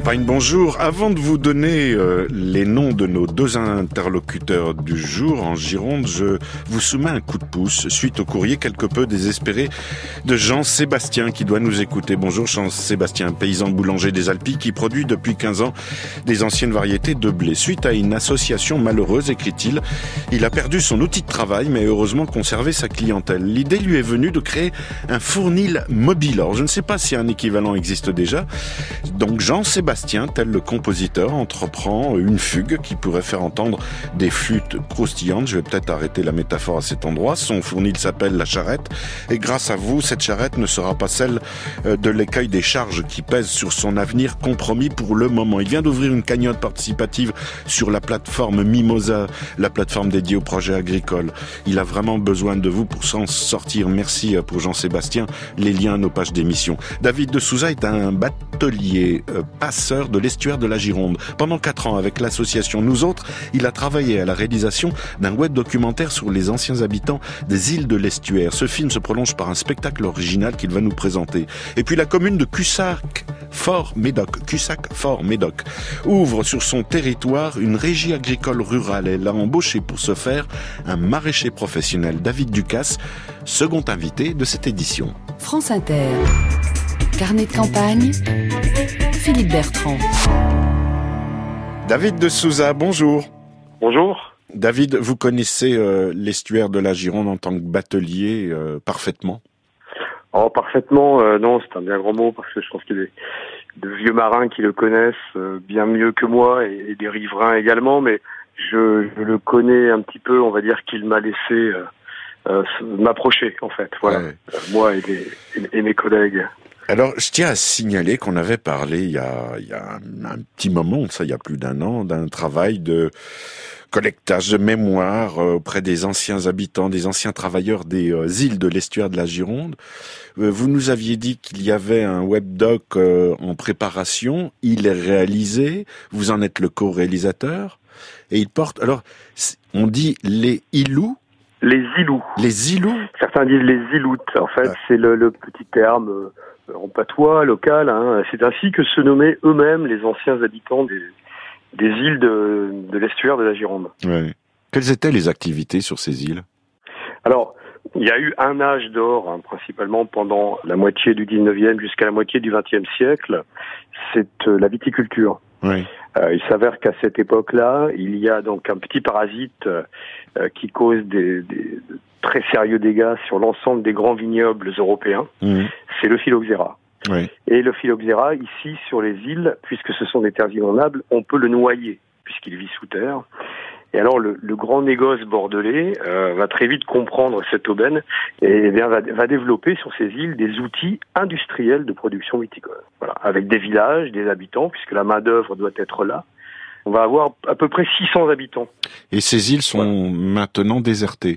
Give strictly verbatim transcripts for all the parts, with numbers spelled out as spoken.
Campagne, bonjour. Avant de vous donner euh, les noms de nos deux interlocuteurs du jour en Gironde, je vous soumets un coup de pouce suite au courrier quelque peu désespéré de Jean-Sébastien qui doit nous écouter. Bonjour Jean-Sébastien, paysan boulanger des Alpilles qui produit depuis quinze ans des anciennes variétés de blé. Suite à une association malheureuse, écrit-il, il a perdu son outil de travail mais heureusement conservé sa clientèle. L'idée lui est venue de créer un fournil mobile. Alors je ne sais pas si un équivalent existe déjà. Donc Jean-Sébastien Sébastien, tel le compositeur, entreprend une fugue qui pourrait faire entendre des flûtes croustillantes. Je vais peut-être arrêter la métaphore à cet endroit. Son fournil s'appelle la charrette. Et grâce à vous, cette charrette ne sera pas celle de l'écueil des charges qui pèsent sur son avenir compromis pour le moment. Il vient d'ouvrir une cagnotte participative sur la plateforme Mimosa, la plateforme dédiée aux projets agricoles. Il a vraiment besoin de vous pour s'en sortir. Merci pour Jean-Sébastien. Les liens à nos pages d'émission. David de Souza est un batelier euh, passeur de l'estuaire de la Gironde. Pendant quatre ans, avec l'association Nous Autres, il a travaillé à la réalisation d'un web documentaire sur les anciens habitants des îles de l'estuaire. Ce film se prolonge par un spectacle original qu'il va nous présenter. Et puis la commune de Cussac-Fort-Médoc, Cussac-Fort-Médoc, ouvre sur son territoire une régie agricole rurale. Elle a embauché pour ce faire un maraîcher professionnel, David Ducasse, second invité de cette édition. France Inter. Carnet de campagne, Philippe Bertrand. David de Souza, bonjour. Bonjour. David, vous connaissez euh, l'estuaire de la Gironde en tant que batelier euh, parfaitement? Oh, parfaitement, euh, non, c'est un bien grand mot, parce que je pense qu'il y a des, de vieux marins qui le connaissent euh, bien mieux que moi, et, et des riverains également, mais je, je le connais un petit peu, on va dire qu'il m'a laissé euh, euh, m'approcher, en fait, voilà, ouais. euh, moi et, les, et, et mes collègues. Alors, je tiens à signaler qu'on avait parlé il y a, il y a un, un petit moment, ça, il y a plus d'un an, d'un travail de collectage de mémoire auprès des anciens habitants, des anciens travailleurs des euh, îles de l'estuaire de la Gironde. Euh, vous nous aviez dit qu'il y avait un webdoc euh, en préparation, il est réalisé, vous en êtes le co-réalisateur, et il porte, alors, on dit les Ilous. Les Ilous. Les Ilous. Certains disent les Iloutes. En fait, ah. c'est le, le petit terme euh, en patois local. Hein. C'est ainsi que se nommaient eux-mêmes les anciens habitants des, des îles de, de l'estuaire de la Gironde. Ouais. Quelles étaient les activités sur ces îles? Alors, il y a eu un âge d'or, hein, principalement pendant la moitié du dix-neuvième jusqu'à la moitié du vingtième siècle. C'est euh, la viticulture. Oui. Euh, il s'avère qu'à cette époque-là, il y a donc un petit parasite euh, qui cause des, des très sérieux dégâts sur l'ensemble des grands vignobles européens. Mmh. C'est le phylloxéra. Oui. Et le phylloxéra, ici, sur les îles, puisque ce sont des terres inondables, on peut le noyer, puisqu'il vit sous terre. Et alors, le, le grand négoce bordelais euh, va très vite comprendre cette aubaine et, et bien, va, va développer sur ces îles des outils industriels de production viticole. Voilà, avec des villages, des habitants, puisque la main-d'œuvre doit être là. On va avoir à peu près six cents habitants. Et ces îles sont voilà. maintenant désertées.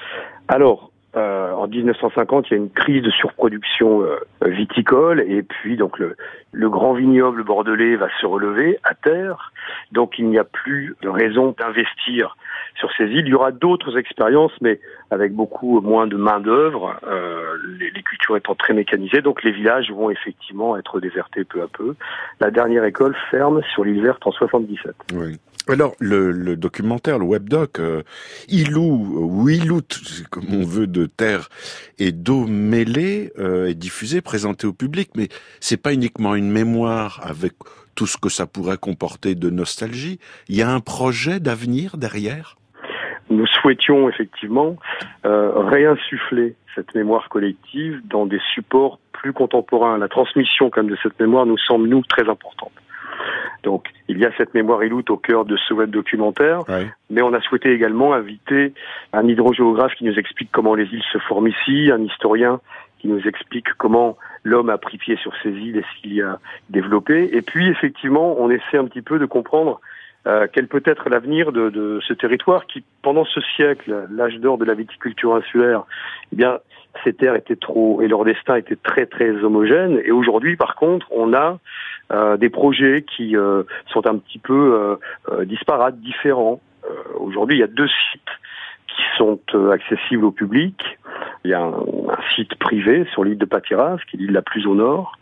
Alors, euh, en dix-neuf cent cinquante, il y a une crise de surproduction euh, viticole, et puis donc le, le grand vignoble bordelais va se relever à terre, donc il n'y a plus de raison d'investir sur ces îles. Il y aura d'autres expériences, mais avec beaucoup moins de main d'œuvre, euh, les, les cultures étant très mécanisées, donc les villages vont effectivement être désertés peu à peu. La dernière école ferme sur l'île Verte en soixante-dix-sept. Oui. Alors, le, le documentaire, le webdoc, euh, Ilou, ou Ilout, comme on veut, de terre et d'eau mêlée, euh, est diffusé, présenté au public, mais c'est pas uniquement une mémoire avec tout ce que ça pourrait comporter de nostalgie. Il y a un projet d'avenir derrière? Nous souhaitions effectivement euh, réinsuffler cette mémoire collective dans des supports plus contemporains. La transmission comme de cette mémoire nous semble, nous, très importante. Donc, il y a cette mémoire Ilout au cœur de ce web documentaire, oui. Mais on a souhaité également inviter un hydrogéographe qui nous explique comment les îles se forment ici, un historien qui nous explique comment l'homme a pris pied sur ces îles et ce qu'il y a développé. Et puis, effectivement, on essaie un petit peu de comprendre euh, quel peut être l'avenir de, de ce territoire qui, pendant ce siècle, l'âge d'or de la viticulture insulaire, eh bien, ces terres étaient trop, et leur destin était très, très homogène. Et aujourd'hui, par contre, on a Euh, des projets qui euh, sont un petit peu euh, euh, disparates, différents. Euh, aujourd'hui, il y a deux sites qui sont euh, accessibles au public. Il y a un, un site privé sur l'île de Patiras, qui est l'île la plus au nord,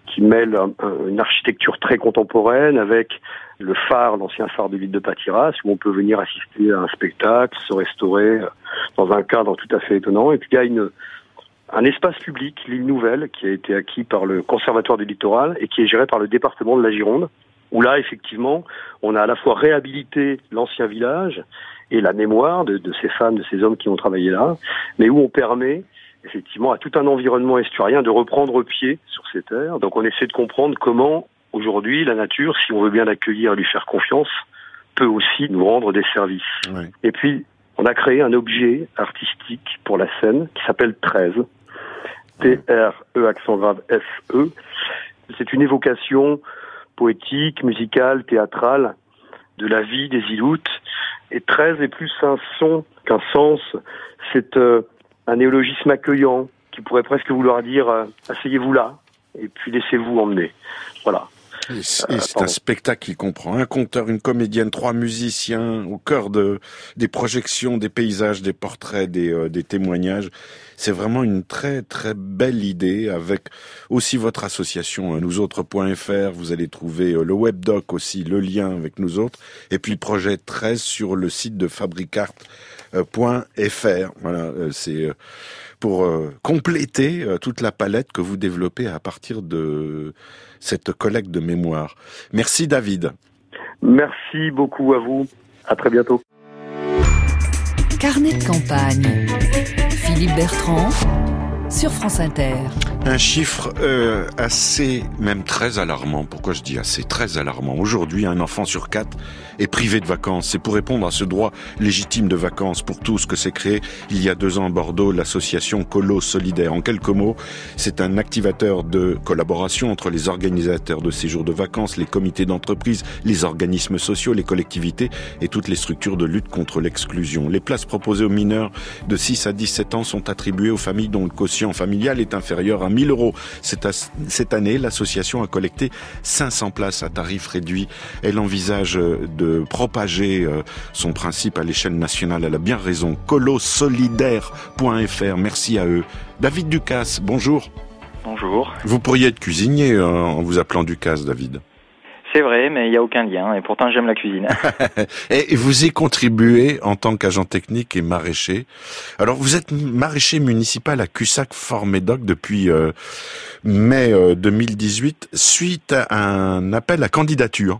qui mêle un, un, une architecture très contemporaine avec le phare, l'ancien phare de l'île de Patiras, où on peut venir assister à un spectacle, se restaurer dans un cadre tout à fait étonnant. Et puis il y a une, un espace public, l'île Nouvelle, qui a été acquis par le Conservatoire du Littoral et qui est géré par le département de la Gironde, où là, effectivement, on a à la fois réhabilité l'ancien village et la mémoire de, de ces femmes, de ces hommes qui ont travaillé là, mais où on permet effectivement à tout un environnement esturien de reprendre pied sur ces terres. Donc on essaie de comprendre comment, aujourd'hui, la nature, si on veut bien l'accueillir et lui faire confiance, peut aussi nous rendre des services. Oui. Et puis, on a créé un objet artistique pour la scène qui s'appelle treize. T R E accent grave F E. C'est une évocation poétique, musicale, théâtrale de la vie des Iloutes. Et treize est plus un son qu'un sens. C'est euh, un néologisme accueillant qui pourrait presque vouloir dire euh, asseyez-vous là et puis laissez-vous emmener. Voilà. Et c'est, euh, c'est un spectacle qui comprend un conteur, une comédienne, trois musiciens au cœur de des projections, des paysages, des portraits, des, euh, des témoignages. C'est vraiment une très très belle idée avec aussi votre association nous autres point f r. Vous allez trouver le webdoc aussi, le lien avec nous autres, et puis le projet treize sur le site de fabricart point f r. Voilà, c'est pour compléter toute la palette que vous développez à partir de cette collecte de mémoire. Merci David. Merci beaucoup à vous. À très bientôt. Carnet de campagne. Philippe Bertrand, sur France Inter. Un chiffre euh, assez, même très alarmant. Pourquoi je dis assez, très alarmant. Aujourd'hui, un enfant sur quatre est privé de vacances. C'est pour répondre à ce droit légitime de vacances pour tous que s'est créé il y a deux ans à Bordeaux l'association Colo Solidaire. En quelques mots, c'est un activateur de collaboration entre les organisateurs de séjours de vacances, les comités d'entreprise, les organismes sociaux, les collectivités et toutes les structures de lutte contre l'exclusion. Les places proposées aux mineurs de six à dix-sept ans sont attribuées aux familles dont le quotient familial est inférieur à mille euros. Cette année, l'association a collecté cinq cents places à tarif réduit. Elle envisage de propager son principe à l'échelle nationale. Elle a bien raison. colo solidaire point f r. Merci à eux. David Ducasse, bonjour. Bonjour. Vous pourriez être cuisinier en vous appelant Ducasse, David. C'est vrai, mais il n'y a aucun lien, et pourtant j'aime la cuisine. Et vous y contribuez en tant qu'agent technique et maraîcher. Alors vous êtes maraîcher municipal à Cussac-Fort-Médoc depuis euh, mai euh, deux mille dix-huit, suite à un appel à candidature.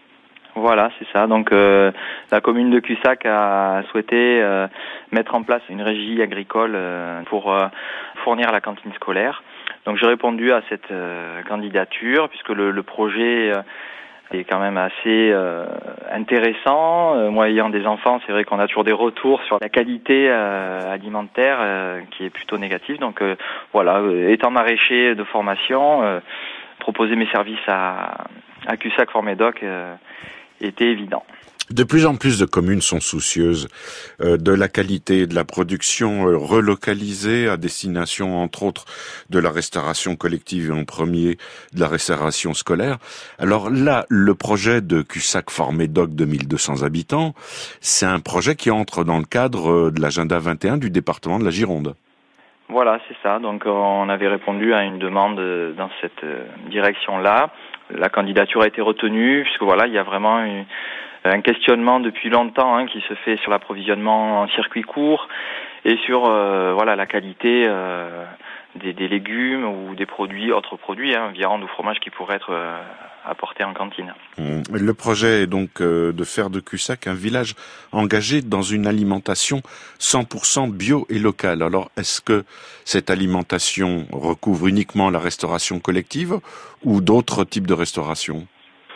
Voilà, c'est ça. Donc euh, la commune de Cussac a souhaité euh, mettre en place une régie agricole euh, pour euh, fournir la cantine scolaire. Donc j'ai répondu à cette euh, candidature puisque le, le projet euh, est quand même assez euh, intéressant. Euh, moi ayant des enfants, c'est vrai qu'on a toujours des retours sur la qualité euh, alimentaire euh, qui est plutôt négative. Donc euh, voilà, euh, étant maraîcher de formation, euh, proposer mes services à, à Cussac-Fort-Médoc euh, était évident. De plus en plus de communes sont soucieuses euh, de la qualité de la production euh, relocalisée à destination, entre autres, de la restauration collective et en premier de la restauration scolaire. Alors là, le projet de Cussac-Fort-Médoc de mille deux cents habitants, c'est un projet qui entre dans le cadre de l'agenda vingt et un du département de la Gironde. Voilà, c'est ça. Donc on avait répondu à une demande dans cette direction-là. La candidature a été retenue puisque voilà, il y a vraiment une un questionnement depuis longtemps hein, qui se fait sur l'approvisionnement en circuit court et sur euh, voilà la qualité euh, des, des légumes ou des produits, autres produits, hein, viande ou fromage qui pourraient être euh, apportés en cantine. Le projet est donc euh, de faire de Cussac un village engagé dans une alimentation cent pour cent bio et locale. Alors, est-ce que cette alimentation recouvre uniquement la restauration collective ou d'autres types de restauration ?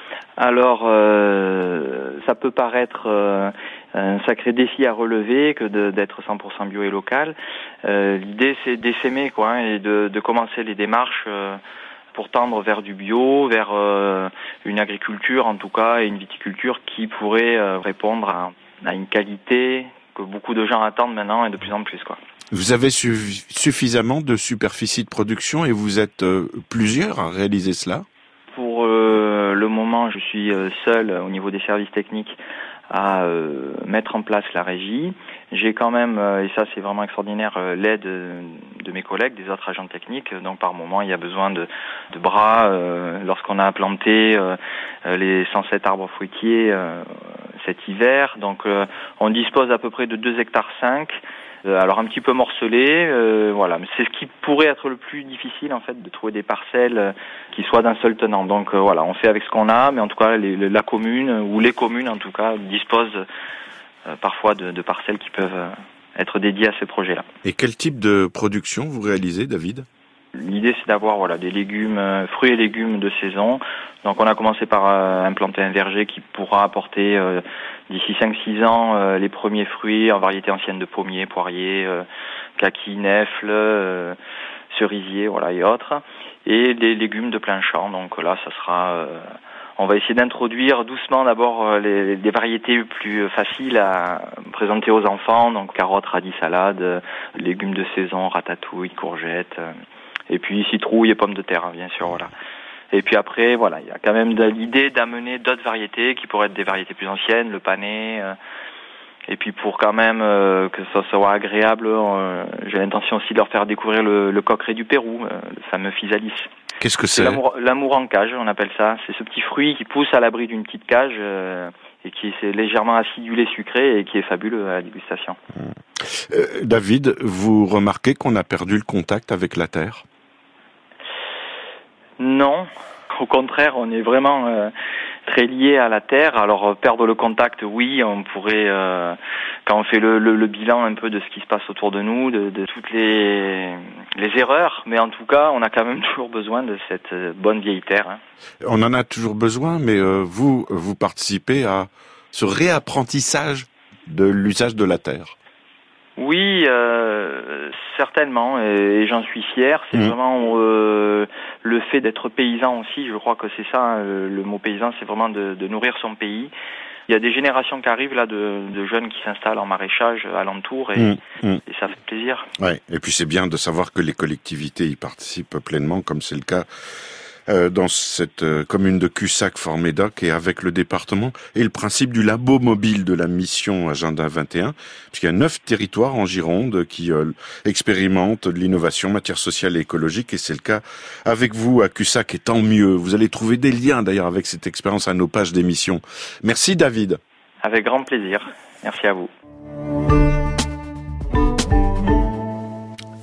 Alors, euh, ça peut paraître euh, un sacré défi à relever que de, d'être cent pour cent bio et local. Euh, l'idée, c'est d'essaimer quoi, hein, et de, de commencer les démarches euh, pour tendre vers du bio, vers euh, une agriculture en tout cas et une viticulture qui pourrait euh, répondre à, à une qualité que beaucoup de gens attendent maintenant et de plus en plus quoi. Vous avez su- suffisamment de superficie de production et vous êtes euh, plusieurs à réaliser cela ? Pour euh, le moment, je suis seul au niveau des services techniques à euh, mettre en place la régie. J'ai quand même, euh, et ça c'est vraiment extraordinaire, euh, l'aide de mes collègues, des autres agents techniques. Donc par moment, il y a besoin de, de bras euh, lorsqu'on a planté euh, les cent sept arbres fruitiers euh, cet hiver. Donc euh, on dispose à peu près de deux hectares cinq. Alors un petit peu morcelé, euh, voilà. Mais c'est ce qui pourrait être le plus difficile en fait, de trouver des parcelles qui soient d'un seul tenant. Donc euh, voilà, on fait avec ce qu'on a, mais en tout cas les, la commune ou les communes en tout cas disposent euh, parfois de, de parcelles qui peuvent euh, être dédiées à ces projets-là. Et quel type de production vous réalisez, David ? L'idée c'est d'avoir voilà des légumes, euh, fruits et légumes de saison. Donc on a commencé par euh, implanter un verger qui pourra apporter euh, d'ici cinq six ans euh, les premiers fruits en variété ancienne de pommiers, poiriers, euh, kaki, nèfles, euh, cerisiers, voilà et autres. Et des légumes de plein champ. Donc là ça sera euh, on va essayer d'introduire doucement d'abord les, des variétés plus faciles à présenter aux enfants, donc carottes, radis, salades, légumes de saison, ratatouille, courgettes. Euh, Et puis citrouille et pommes de terre, hein, bien sûr, voilà. Et puis après, voilà, il y a quand même de l'idée d'amener d'autres variétés qui pourraient être des variétés plus anciennes, le panais. Euh, et puis pour quand même euh, que ça soit agréable, euh, j'ai l'intention aussi de leur faire découvrir le, le coqueret du Pérou, euh, le fameux physalis. Qu'est-ce que c'est ? C'est l'amour, l'amour en cage, on appelle ça. C'est ce petit fruit qui pousse à l'abri d'une petite cage euh, et qui est légèrement acidulé, sucré et qui est fabuleux à la dégustation. Euh, David, vous remarquez qu'on a perdu le contact avec la terre ? Non, au contraire, on est vraiment euh, très lié à la terre. Alors perdre le contact, oui, on pourrait, euh, quand on fait le, le, le bilan un peu de ce qui se passe autour de nous, de, de toutes les, les erreurs, mais en tout cas, on a quand même toujours besoin de cette bonne vieille terre. Hein. On en a toujours besoin, mais euh, vous, vous participez à ce réapprentissage de l'usage de la terre. Oui, euh, certainement, et, et j'en suis fier. C'est mmh. vraiment euh, le fait d'être paysan aussi. Je crois que c'est ça, le, le mot paysan, c'est vraiment de, de nourrir son pays. Il y a des générations qui arrivent là de, de jeunes qui s'installent en maraîchage alentour et, mmh. Mmh. et ça fait plaisir. Ouais. Et puis c'est bien de savoir que les collectivités y participent pleinement, comme c'est le cas Euh, dans cette euh, commune de Cussac, Fort-Médoc, et avec le département, et le principe du labo mobile de la mission Agenda vingt et un, puisqu'il y a neuf territoires en Gironde qui euh, expérimentent de l'innovation en matière sociale et écologique, et c'est le cas avec vous à Cussac, et tant mieux. Vous allez trouver des liens d'ailleurs avec cette expérience à nos pages d'émission. Merci David. Avec grand plaisir. Merci à vous.